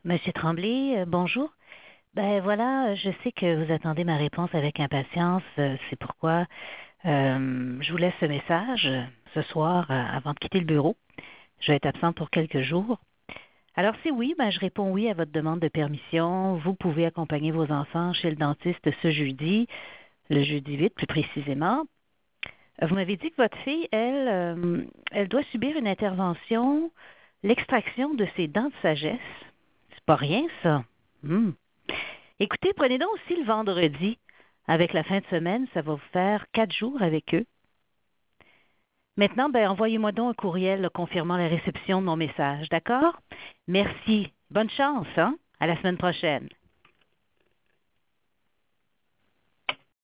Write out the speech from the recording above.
Monsieur Tremblay, bonjour. Ben voilà, je sais que vous attendez ma réponse avec impatience. C'est pourquoi je vous laisse ce message ce soir avant de quitter le bureau. Je vais être absente pour quelques jours. Alors si oui, ben je réponds oui à votre demande de permission. Vous pouvez accompagner vos enfants chez le dentiste ce jeudi, le jeudi 8 plus précisément. Vous m'avez dit que votre fille, elle doit subir une intervention, l'extraction de ses dents de sagesse. C'est pas rien, ça. Hmm. Écoutez, prenez donc aussi le vendredi. Avec la fin de semaine, ça va vous faire 4 jours avec eux. Maintenant, ben, envoyez-moi donc un courriel là, confirmant la réception de mon message, d'accord? Merci. Bonne chance, hein? À la semaine prochaine.